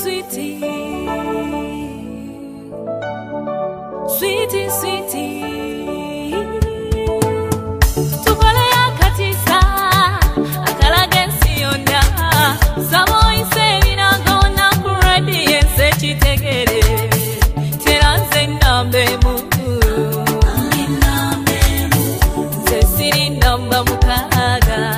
sweetie, sweetie, sweetie. Tukole akatisa, akalagensi yonda. Samo iseni na gona kuradi yense chitegere. Teranze nambemu, zesiri namba mukaga.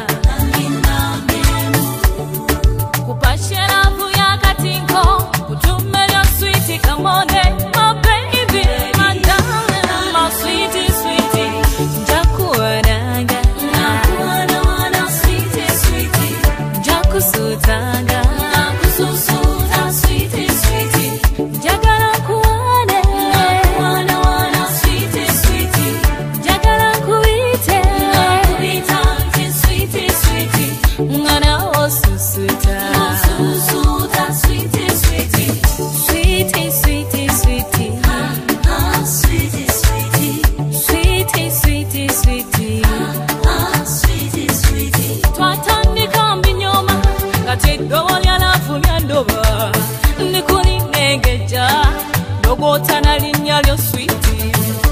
Come on, my baby, my darling, my sweetie, sweetie. Jakuanaga, Nakuana, sweetie, sweetie. Jakusutanga, Nakususuta, sweetie, sweetie. Jagalakuane, Nakuana, sweetie, sweetie. Jagalakuite, Nakuitante, sweetie, sweetie. Ngana osusuta, Osusuta, sweetie, sweetie. Sweetie, sweetie, sweetie. Sweetie, sweetie. Sweetie, sweetie, sweetie. Sweetie, sweetie. Twatandika mbinyoma kati dowolya nafulya ndoba ndikuli negeja dogota linnya lyo sweetie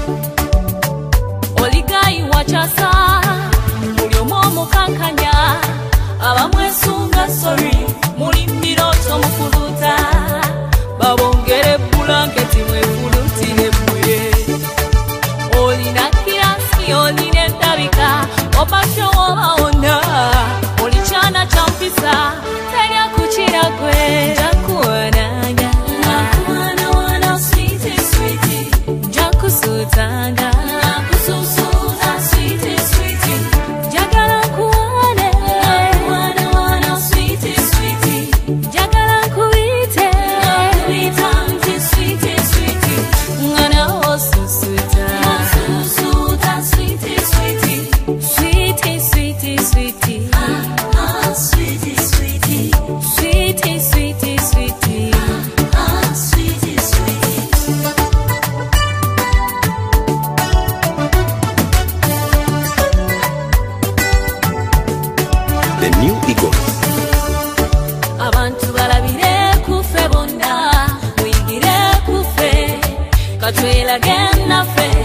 oligayi wachasa muli omu kankanya abamwesunga sorry muli mbiroto mukuluta babongere blanketi mwefulutire mwe olina kirasi oline ndabika opasho waona olichana champisa tenya kuchira kwe jakuanaga Nakuana wana sweetie sweetie jakusutanga Nakususuta sweetie sweetie jagala kuane Nakuana wana sweetie sweetie jagala kuite Nakuitante sweetie sweetie ngana osusuta Osusuta sweetie sweetie sweetie sweetie sweetie sweetie sweetie sweetie sweetie sweetie sweetie sweetie. The new Eagles. Abantu balabire kufe bonna muyigire kufe katwelage naffe